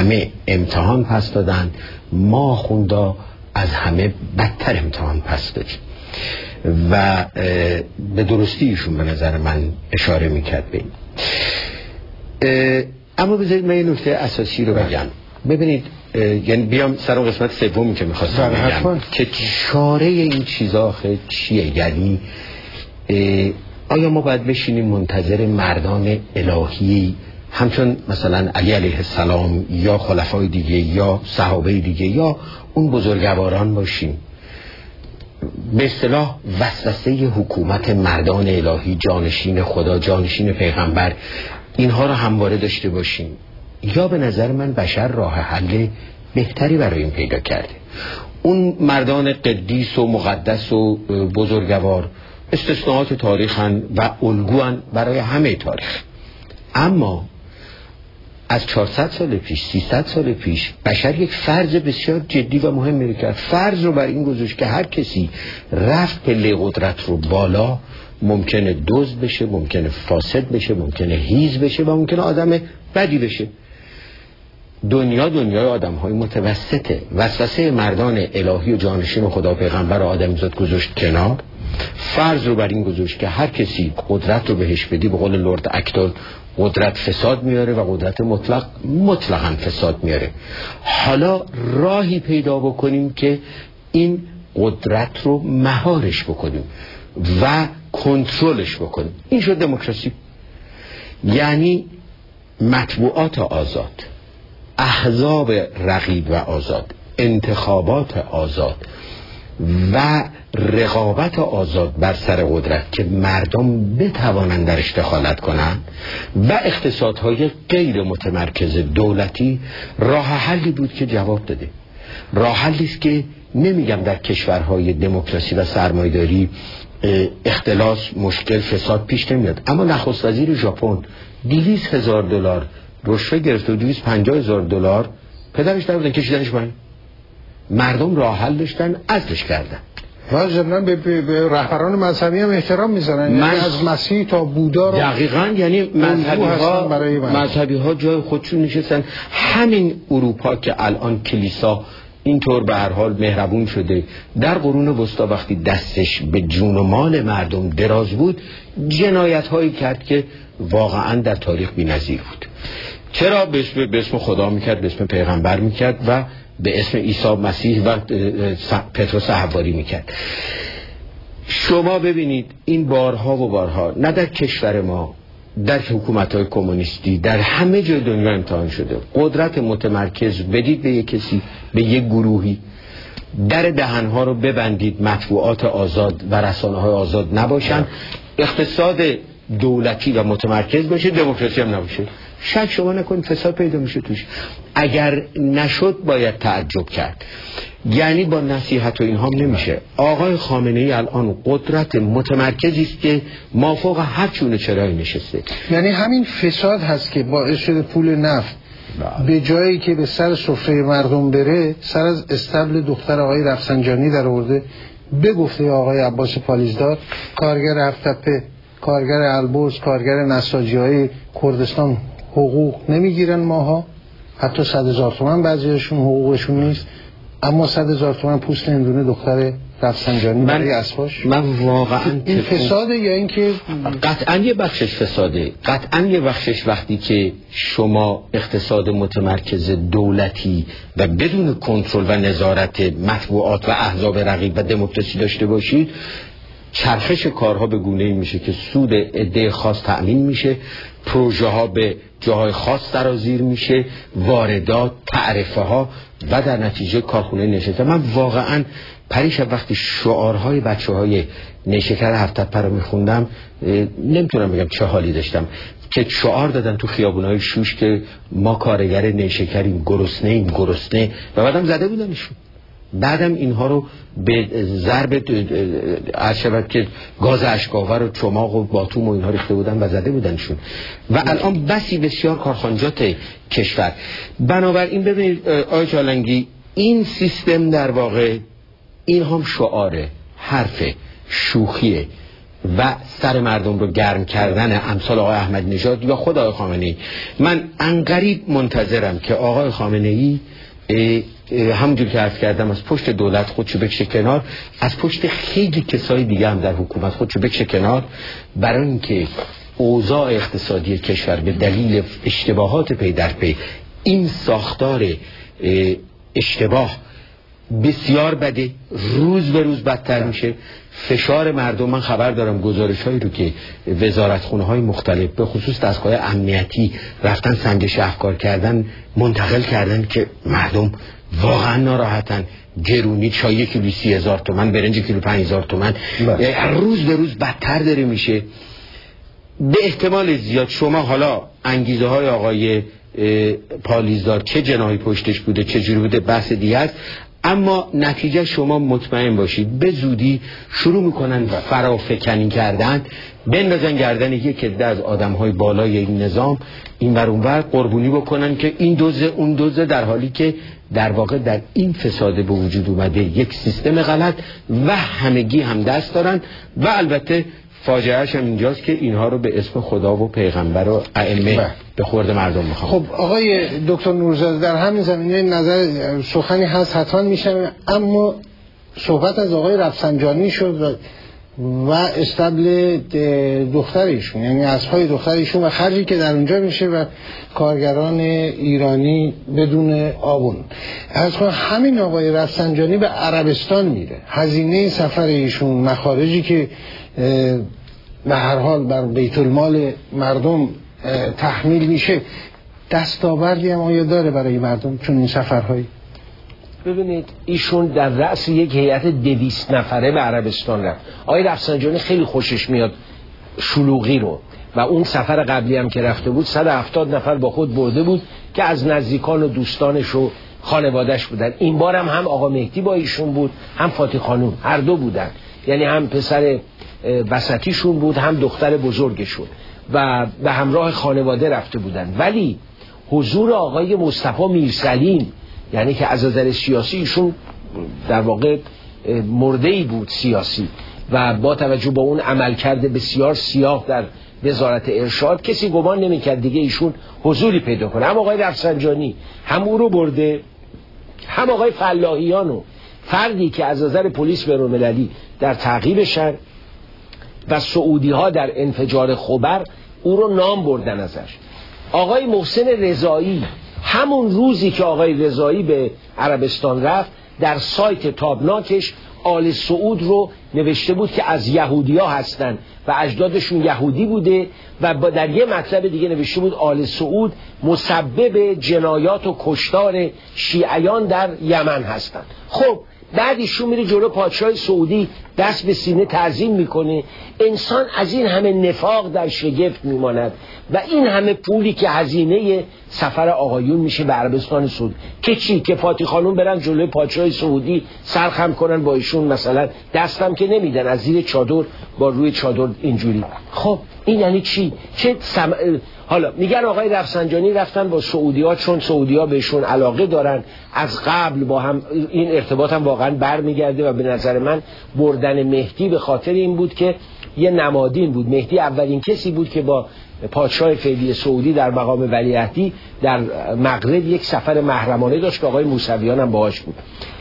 همه امتحان پس دادن، ما آخوندا از همه بدتر امتحان پس دادیم و به درستی ایشون به نظر من اشاره میکرد به این. اما بذارید من یه نکته اساسی رو بگم. ببینید یعنی بیام سر اون قسمت سومی که میخواستم بگم که چاره این چیزا آخه چیه. یعنی آیا ما باید بشینیم منتظر مردان الهی همچون مثلا علی علیه السلام یا خلفای دیگه یا صحابه دیگه یا اون بزرگواران باشیم؟ به اصطلاح وسوسه حکومت مردان الهی، جانشین خدا، جانشین پیغمبر، اینها رو همواره داشته باشیم؟ یا به نظر من بشر راه حل بهتری برای این پیدا کرده؟ اون مردان قدیس و مقدس و بزرگوار استثناءات تاریخن و الگوان برای همه تاریخ، اما از 400 سال پیش 300 سال پیش بشر یک فرض بسیار جدی و مهم کرد. فرض رو بر این گذاشت که هر کسی رفت پله قدرت رو بالا ممکنه دزد بشه، ممکنه فاسد بشه، ممکنه هیز بشه و ممکنه آدم بدی بشه. دنیای آدم‌های متوسطه. وسوسه مردان الهی و جانشین خدا پیغمبر و آدمیزاد گذاشت کنار، فرض رو بر این گذاشت که هر کسی قدرت رو بهش بدی، به قول لرد اکتون، قدرت فساد میاره و قدرت مطلقاً فساد میاره. حالا راهی پیدا بکنیم که این قدرت رو مهارش بکنیم و کنترلش بکنیم. این شد دموکراسی. یعنی مطبوعات آزاد، احزاب رقیب و آزاد، انتخابات آزاد و رقابت آزاد بر سر قدرت که مردم بتوانند درش دخالت کنند و اقتصادهای غیر متمرکز دولتی راه حلی بود که جواب داده. راه حلی است که نمیگم در کشورهای دموکراسی و سرمایه‌داری اختلاس، مشکل، فساد پیش نمیاد، اما نخست وزیر ژاپن $200,000 رشوه گرفت و $250,000 پدرش در بودن کشیدنش پایین. مردم راه حل داشتن، عزلش کردن. و ضمن به رهبران مذهبی هم احترام میذارن، یعنی از مسیح تا بودا رو دقیقاً، یعنی مذهبی ها جای خودشون نشستن. همین اروپا که الان کلیسا اینطور به هر حال مهربون شده، در قرون وسطا وقتی دستش به جون و مال مردم دراز بود جنایت هایی کرد که واقعاً در تاریخ بی‌نظیر بود. چرا؟ به اسم خدا میکرد، به اسم پیغمبر میکرد و به اسم عیسی مسیح و پتروس حواری میکرد. شما ببینید این بارها و بارها، نه در کشور ما، در حکومت‌های کمونیستی، در همه جای دنیا امتحان شده. قدرت متمرکز بدید به یک کسی، به یک گروهی، در دهنها رو ببندید، مطبوعات آزاد و رسانه‌های آزاد نباشن، اقتصاد دولتی و متمرکز باشه، دموکراسی هم نباشه. شک شما نکنید فساد پیدا میشه توش. اگر نشد باید تعجب کرد. یعنی با نصیحت و اینها نمیشه. آقای خامنه‌ای الان قدرت متمرکزی است که مافوق هر چونه چرایی نشسته. یعنی همین فساد هست که باعث شده پول نفت به جایی که به سر سفره مردم بره، سر از استبل دختر آقای رفسنجانی در آورده. به گفته آقای عباس پالیزدار، کارگر هفت‌تپه، کارگر البرز، کارگر نساجی‌های کردستان حقوق نمیگیرن ماها، حتی 100,000 تومان بعضیشون حقوقشون نیست، اما 100,000 تومان پوست هندونه دختر رفسنجانی برای اسباش. من واقعا این فساده یا اینکه قطعا یه بخشش فساده، قطعا یه بخشش وقتی که شما اقتصاد متمرکز دولتی و بدون کنترل و نظارت مطبوعات و احزاب رقیب و دموکراسی داشته باشید، چرخش کارها به گونه‌ای میشه که سود عده خاص تأمین میشه، پروژه ها به جاهای خاص سرازیر میشه، واردات، تعرفه ها و در نتیجه کارخونه نشسته. من واقعا پریشب وقتی شعارهای بچه‌های نیشکر هفت‌تپه رو میخوندم نمیتونم بگم چه حالی داشتم که شعار دادن تو خیابونهای شوش که ما کارگر نیشکریم، گرسنه و بعدم زده بودنشون. بعدم اینها رو به ضرب عرشبت که گاز اشکاور و چماق و باتوم و اینها ریخته بودن و زده بودنشون و الان بسی بسیار کارخانجات کشور. بنابراین ببینید آقای چالنگی، این سیستم در واقع این هم شعاره، حرف، شوخیه، و سر مردم رو گرم کردن امثال آقای احمدی نژاد یا خود آقای خامنه‌ای. من عنقریب منتظرم که آقای خامنه‌ای همونجور که عرض کردم از پشت دولت خودشو بکشه کنار، از پشت خیلی کسای دیگه هم در حکومت خودشو بکشه کنار، برای اینکه اوضاع اقتصادی کشور به دلیل اشتباهات پی در پی، این ساختار اشتباه بسیار بده، روز به روز بدتر میشه. فشار مردم، من خبر دارم گزارش‌هایی رو که وزارتخونه‌های مختلف به خصوص دستگاه امنیتی رفتن سنجش افکار کردن منتقل کردن که مردم واقعا ناراحتن. گرونی چای 1 کیلو 30,000 تومان، برنج کیلو 5,000 تومان، روز به روز بدتر داره میشه. به احتمال زیاد شما حالا انگیزه های آقای پالیزدار چه جناحی پشتش بوده چه جوری بوده بحث دیگه است، اما نتیجه شما مطمئن باشید به زودی شروع میکنن فرافکنی کردن، بندازن گردن یک عده از آدم‌های بالای این نظام این ور اون ور قربونی بکنن که این دوزه اون دوزه، در حالی که در واقع در این فساد به وجود اومده یک سیستم غلط و همگی هم دست دارن. و البته فاجعه‌اش هم اینجاست که اینها رو به اسم خدا و پیغمبر و ائمه به خورد مردم میخوام. خب آقای دکتر نورزاده، در همین زمینه نظر سخنی هست حتما میشه، اما صحبت از آقای رفسنجانی شد و استبل دخترشون، یعنی از پای دخترشون و خرجی که در اونجا میشه و کارگران ایرانی بدون آبون. از همین آقای رفسنجانی به عربستان میره، هزینه سفر ایشون، مخارجی که به هر حال بر بیت المال مردم تحمیل میشه، دستاوردی هم آیا داره برای مردم چون این سفرهایی؟ ببینید ایشون در رأس یک هیئت 200 نفره به عربستان رفت. آقای رفسنجانی خیلی خوشش میاد شلوغی رو و اون سفر قبلی هم که رفته بود 170 نفر با خود برده بود که از نزدیکان و دوستانش و خانوادهش بودن. این بار هم آقا مهدی با ایشون بود، هم فاطی خانوم، هر دو بودن، یعنی هم پسر وسطیشون بود هم دختر بزرگشون و به همراه خانواده رفته بودن. ولی حضور آقای مصطفی میرسلیم، یعنی که از نظر سیاسی ایشون در واقع مرده‌ای بود سیاسی و با توجه به اون عملکرد بسیار سیاه در وزارت ارشاد کسی گمان نمی‌کرد دیگه ایشون حضوری پیدا کنه. هم آقای رفسنجانی هم او رو برده، هم آقای فلاحیانو، فردی که از نظر پلیس بین‌المللی در تعقیب شهر و سعودی ها در انفجار خبر او رو نام بردن ازش. آقای محسن رضایی همون روزی که آقای رضایی به عربستان رفت در سایت تابناکش آل سعود رو نوشته بود که از یهودی ها هستن و اجدادشون یهودی بوده و در یه مطلب دیگه نوشته بود آل سعود مسبب جنایات و کشتار شیعیان در یمن هستن. خب بعد ایشون میره جلو پادشاه سعودی دست به سینه تعظیم میکنه. انسان از این همه نفاق در شگفت میماند و این همه پولی که هزینه سفر آقایون میشه به عربستان سعودی که چی؟ که فاطی خانوم برن جلوی پادشاه سعودی سرخم کنن با ایشون، مثلا دستم که نمیدن، از زیر چادر با روی چادر اینجوری. خب این یعنی چی؟ حالا میگن آقای رفسنجانی رفتن با سعودی‌ها چون سعودی‌ها بهشون علاقه دارن، از قبل با هم این ارتباط هم واقعا برمیگرده و به نظر من بردن مهدی به خاطر این بود که یه نمادین بود. مهدی اولین کسی بود که با پادشاه فعلی سعودی در مقام ولیعهدی در مغرب یک سفر محرمانه داشت که آقای موسویان هم باهاش بود.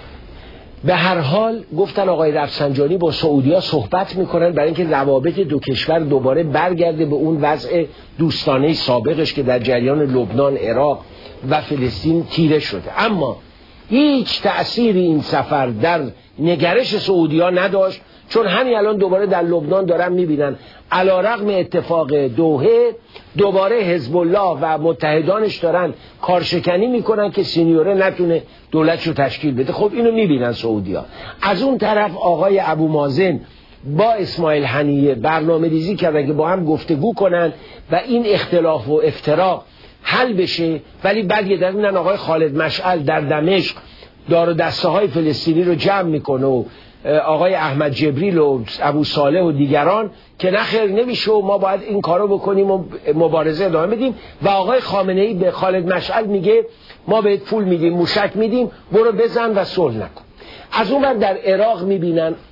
به هر حال گفتن آقای رفسنجانی با سعودی‌ها صحبت میکنن برای اینکه روابط دو کشور دوباره برگرده به اون وضع دوستانه سابقش که در جریان لبنان، عراق و فلسطین تیره شده. اما هیچ تأثیری این سفر در نگرش سعودی‌ها نداشت، چون همین الان دوباره در لبنان دارن میبینن علیرغم اتفاق دوحه دوباره حزب الله و متحدانش دارن کارشکنی میکنن که سینیوره نتونه دولتشو تشکیل بده. خب اینو میبینن سعودی‌ها. از اون طرف آقای ابو مازن با اسماعیل هنیه برنامه ریزی کردن که با هم گفتگو کنن و این اختلاف و افتراق حل بشه، ولی بعد یه دفعه آقای خالد مشعل در دمشق دار و دسته های فلسطینی رو جمع میکنه و آقای احمد جبریل و ابو صالح و دیگران که نخیر نمیشه و ما باید این کارو بکنیم و مبارزه ادامه بدیم و آقای خامنه‌ای به خالد مشعل میگه ما بهت پول میدیم، موشک میدیم، برو بزن و صلح نکن. از اون ور در عراق میبینن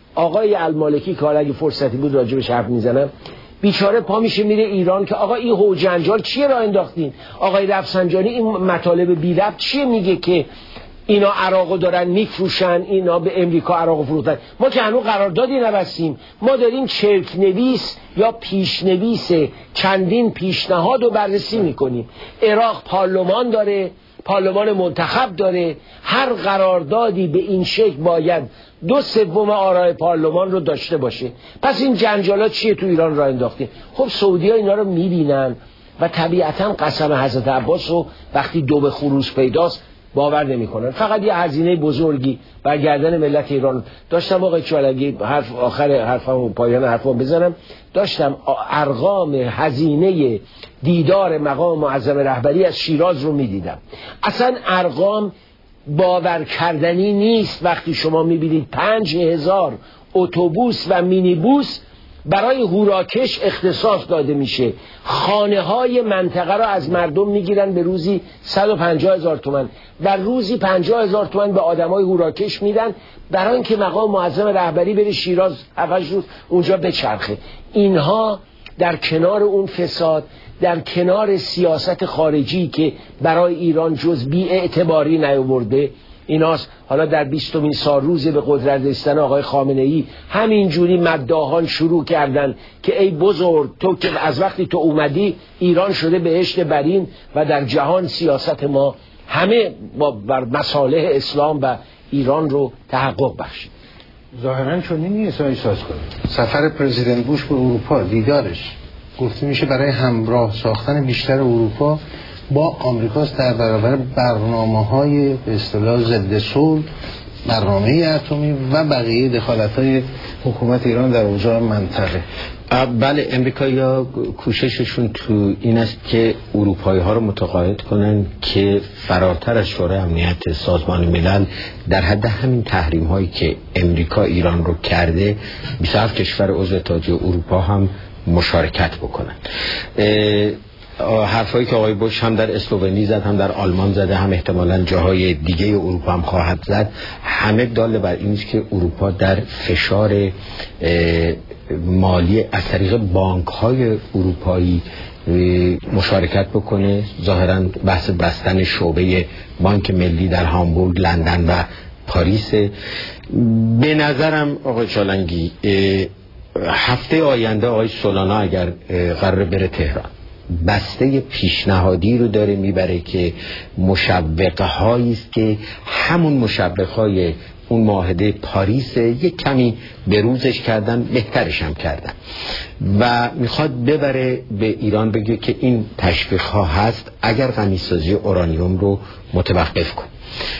آقای المالکی که اگه فرصتی بود راجبش حرف میزنم، بیچاره پا میشه میره ایران که آقا این هو جنجال چیه راه انداختین؟ آقای رفسنجانی این مطالب بی ربط چیه میگه که اینا عراقو دارن میفروشن، اینا به امریکا عراقو فروختن؟ ما که هنوز قراردادی نبستیم، ما داریم چرک نویس یا پیشنویس چندین پیشنهاد رو بررسی میکنیم. عراق پارلمان داره، پارلمان منتخب داره، هر قراردادی به این شکل باید 2/3 آراء پارلمان رو داشته باشه. پس این جنجالات چیه تو ایران راه انداخته؟ خب سعودی‌ها اینا رو میبینن و طبیعتاً قسم حضرت عباس رو وقتی دو به خروس پیداست باور نمی‌کنن. فقط یه هزینه بزرگی بر گردن ملت ایران. داشتم آقای چالگی حرف آخر حرفم پایان حرفم بزنم، داشتم ارقام هزینه دیدار مقام معظم رهبری از شیراز رو میدیدم. اصلا ارقام باور کردنی نیست. وقتی شما میبینید 5000 اتوبوس و مینیبوس برای هوراکش اختصاص داده میشه، خانه های منطقه را از مردم میگیرن به روزی 150,000 تومان و روزی 50,000 تومان به آدمای هوراکش میدن برای اینکه مقام معظم رهبری بره شیراز 7 روز اونجا بچرخه. اینها در کنار اون فساد، در کنار سیاست خارجی که برای ایران جز بی اعتباری نیاورده، ایناست. حالا در 20مین سالروز به قدرت رسیدن آقای خامنه‌ای همینجوری مداحان شروع کردن که ای بزرگ، تو که از وقتی تو اومدی ایران شده بهشت برین و در جهان سیاست ما همه بر مصالح اسلام و ایران رو تحقق بخشید. ظاهراً چنین نیست احساس کنید. سفر پرزیدنت بوش به اروپا، دیدارش گفته میشه برای همراه ساختن بیشتر اروپا با آمریکاست در برابر برنامه‌های به اصطلاح ضد صلح، برنامه اتمی و بقیه دخالت‌های حکومت ایران در اوضاع منطقه. بله، امریکایی‌ها کوشششون تو این است که اروپایی‌ها رو متقاعد کنن که فراتر از شورای امنیت سازمان ملل در حد همین تحریم‌هایی که امریکا ایران رو کرده 27 کشور عضو اتحادیه اروپا هم مشارکت بکنن. حرفایی که آقای بوش هم در اسلوونی زد، هم در آلمان زده، هم احتمالاً جاهای دیگه اروپا هم خواهد زد، همه دال بر این است که اروپا در فشار مالی از طریق بانک‌های اروپایی مشارکت بکنه. ظاهراً بحث بستن شعبه بانک ملی در هامبورگ، لندن و پاریس. به نظرم آقای چالنگی هفته آینده آقای سولانا اگر قرار بره تهران، بسته پیشنهادی رو داره میبره که مشوقه هایی است که همون مشوقه های اون معاهده پاریس یک کمی بروزش کردن، بهترش هم کردن و میخواد ببره به ایران بگه که این تشویق ها هست اگر غنیسازی اورانیوم رو متوقف کن.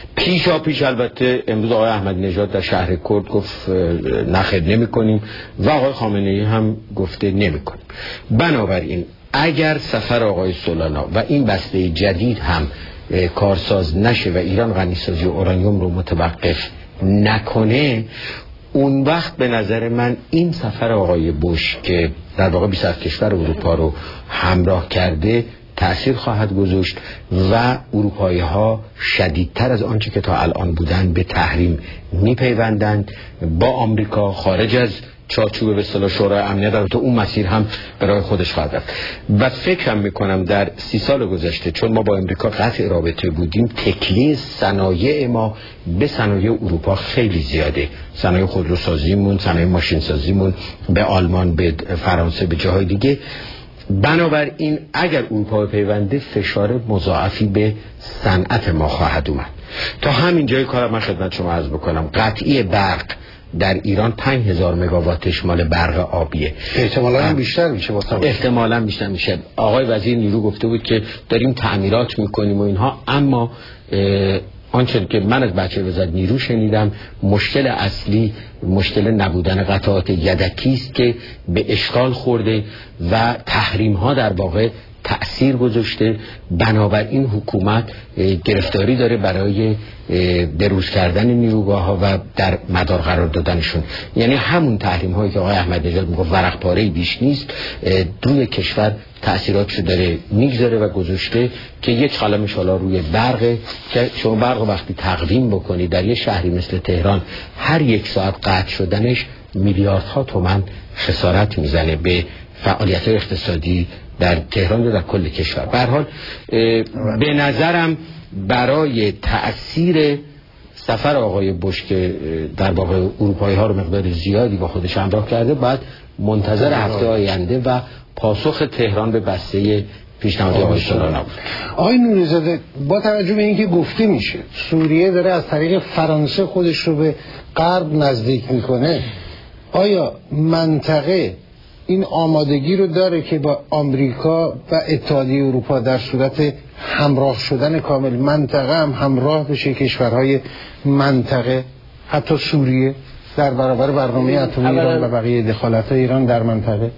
پیش البته امروز آقای احمد نژاد در شهر کرد گفت نخیر نمی کنیم و آقای خامنه‌ای هم گفته نمی کنیم. بنابراین اگر سفر آقای سولانا و این بسته جدید هم کارساز نشه و ایران غنیسازی اورانیوم رو متوقف نکنه، اون وقت به نظر من این سفر آقای بوش که در واقع 27 کشور اروپا رو همراه کرده تأثیر خواهد گذاشت و اروپایی ها شدیدتر از آنچه که تا الان بودن به تحریم میپیوندند. با آمریکا خارج از چارچوب به اصطلاح شورای امنیت در اون مسیر هم برای خودش خواهد رفت و فکرم میکنم در 30 سال گذشته چون ما با امریکا قطع رابطه بودیم، تکلیه صنایع ما به صنایع اروپا خیلی زیاده. صنایع خودروسازیمون، صنایع ماشینسازیمون به آلمان، به فرانسه، به جاهای دیگه. بنابراین اگر اروپا پیونده فشار مضاعفی به صنعت ما خواهد اومد. تا همین جای کارم من خدمت شما عرض بکنم قطعی برق در ایران 5000 مگاواتش مال برق آبیه، احتمالاً بیشتر میشه. احتمالاً بیشتر میشه. آقای وزیر نیرو گفته بود که داریم تعمیرات میکنیم و اینها، اما آنچه که من از بچه وزارت نیرو شنیدم مشکل اصلی مشکل نبودن قطعات یدکی است که به اشکال خورده و تحریم ها در واقع تأثیر گذاشته. بنابراین حکومت گرفتاری داره برای بروز کردن نیروگاه ها و در مدار قرار دادنشون. یعنی همون تحریم هایی که آقای احمد نژاد میگفت ورق پاره بیش نیست، روی کشور تأثیراتشو داره میگذاره و گذاشته که یک قلمش حالا روی برقه که شما برق وقتی تقویم بکنید در یه شهری مثل تهران هر 1 ساعت قطع شدنش میلیاردها تومان خسارت میزنه به فعالیت اقتصادی در تهران و در کل کشور. به هر حال به نظرم برای تأثیر سفر آقای بوش که در واقع اروپایی ها رو مقدار زیادی با خودش همراه کرده، باید منتظر هفته آینده و پاسخ تهران به بسته پیشنهادی آقای سولانا بود. آقای نوری‌زاده، با توجه به اینکه گفته میشه سوریه داره از طریق فرانسه خودش رو به غرب نزدیک میکنه، آیا منطقه این آمادگی رو داره که با آمریکا و اتحادیه اروپا در صورت همراه شدن کامل منطقه هم همراه بشه کشورهای منطقه، حتی سوریه، در برابر برنامه اتمی ایران و بقیه دخالت‌های ایران در منطقه؟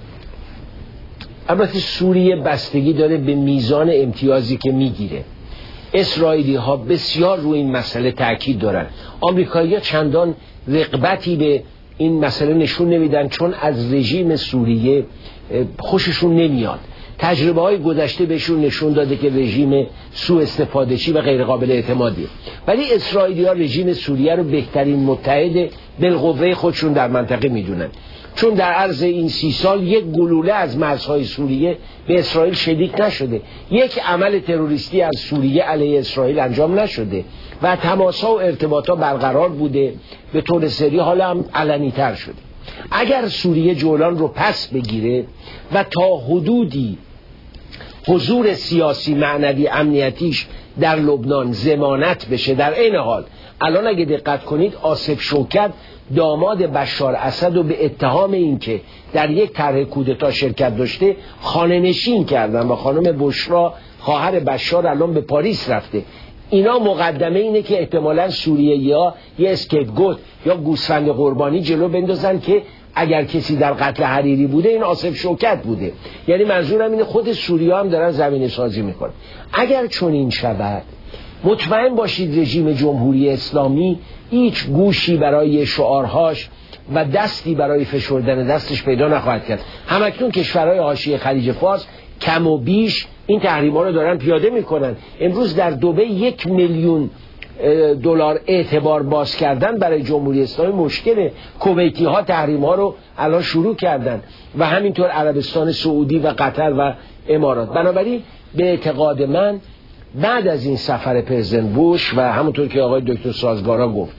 البته سوریه بستگی داره به میزان امتیازی که میگیره. اسرائیلی ها بسیار روی این مسئله تاکید دارن. آمریکایی‌ها چندان رغبتی به این مسئله نشون نمیدن، چون از رژیم سوریه خوششون نمیاد. تجربه های گذشته بهشون نشون داده که رژیم سوء استفاده‌چی و غیر قابل اعتمادیه. ولی اسرائیلی ها رژیم سوریه رو بهترین متحد بالقوه خودشون در منطقه میدونن، چون در عرض این 30 سال یک گلوله از مرزهای سوریه به اسرائیل شلیک نشده، یک عمل تروریستی از سوریه علیه اسرائیل انجام نشده و تماس‌ها و ارتباطات برقرار بوده، به طور سری حالا هم علنی‌تر شده. اگر سوریه جولان رو پس بگیره و تا حدودی حضور سیاسی، معنوی، امنیتیش در لبنان ضمانت بشه، در این حال الان اگه دقت کنید آصف شوکت داماد بشار اسد رو به اتهام این که در یک طرح کودتا شرکت داشته خانه نشین کردن و خانم بشرا خواهر بشار الان به پاریس رفته. اینا مقدمه اینه که احتمالاً سوریه‌ای‌ها یه اسکیپگوت یا گوسفند قربانی جلو بندازن که اگر کسی در قتل حریری بوده این آصف شوکت بوده. یعنی منظورم اینه خود سوریه هم دارن زمینه سازی میکنن. اگر چون این شود، مطمئن باشید رژیم جمهوری اسلامی هیچ گوشی برای شعارهاش و دستی برای فشردن دستش پیدا نخواهد کرد. همکنون کشورهای حاشیه خلیج فارس کم و بیش این تحریم‌ها رو دارن پیاده میکنن. امروز در دبی 1 میلیون دلار اعتبار باز کردن برای جمهوری اسلامی مشکله. کویتی ها تحریم ها رو الان شروع کردن و همینطور عربستان سعودی و قطر و امارات. بنابراین به اعتقاد من بعد از این سفر پرزیدنت بوش و همونطور که آقای دکتر سازگارا گفت،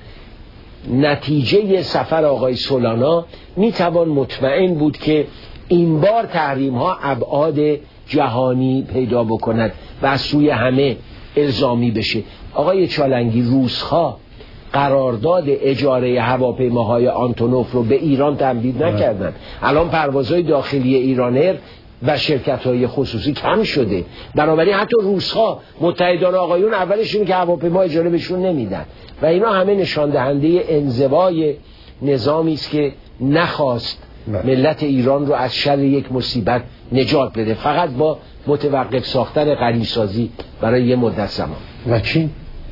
نتیجه سفر آقای سولانا میتوان مطمئن بود که این بار تحریم ها ابعاد جهانی پیدا بکند و از سوی همه الزامی بشه. آقای چالنگی، روس‌ها قرارداد اجاره هواپیماهای آنتونوف رو به ایران تمدید نکردن. الان پروازهای داخلی ایرانر و شرکت‌های خصوصی کم شده. بنابراین حتی روس‌ها متحدان آقایون اولش اینه که هواپیما اجاره بهشون نمیدن و اینا همه نشان دهنده انزوای نظامی است که نخواست ملت ایران رو از شر یک مصیبت نجات بده، فقط با متوقف ساختن غنیسازی برای یه مدت زمان. و چین؟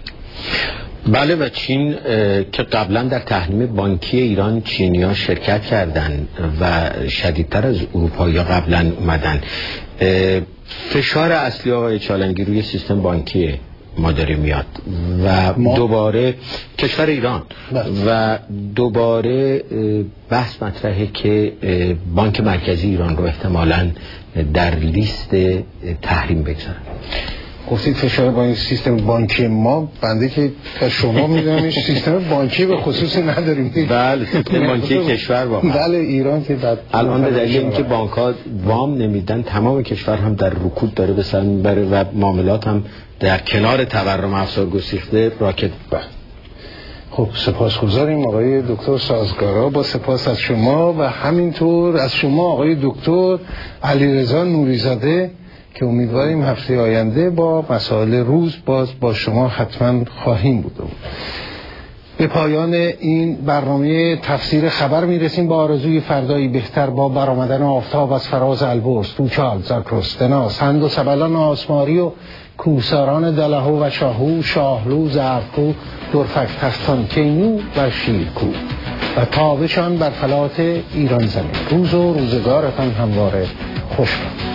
بله، و چین که قبلا در تحریم بانکی ایران چینی‌ها شرکت کردن و شدیدتر از اروپایی‌ها قبلا اومدن. فشار اصلی آقای چالنگی روی سیستم بانکی ما داره میاد و دوباره کشور ایران و دوباره بحث مطرحه که بانک مرکزی ایران رو احتمالاً در لیست تحریم بگذارن. گفتید فشار با این سیستم بانکی ما، بنده که از شما میدونم سیستم بانکی به خصوص نداریم. بله، سیستم بانکی کشور واقعا. بله، ایران که بعد الان به دلیل اینکه بانک‌ها وام نمیدن، تمام کشور هم در رکود داره به سر میبره و معاملات هم در کنار تورم افزار گسیخته راکت. خب سپاسگزاریم آقای دکتر سازگارا، با سپاس از شما و همینطور از شما آقای دکتر علیرضا نوری‌زاده که امیدواریم هفته آینده با مسائل روز باز با شما حتما خواهیم بود. به پایان این برنامه تفسیر خبر میرسیم با آرزوی فردایی بهتر، با برآمدن آفتاب از فراز البرز، توچال، زاکروس، دناس، هند و سبلان آسماری و کوساران دلهو و شاهو، شاهلو، زرفکو، درفک تختان، کینو و شیرکو و تابشان بر فلات ایران زمین. روز و روزگارتان همواره خوش باد.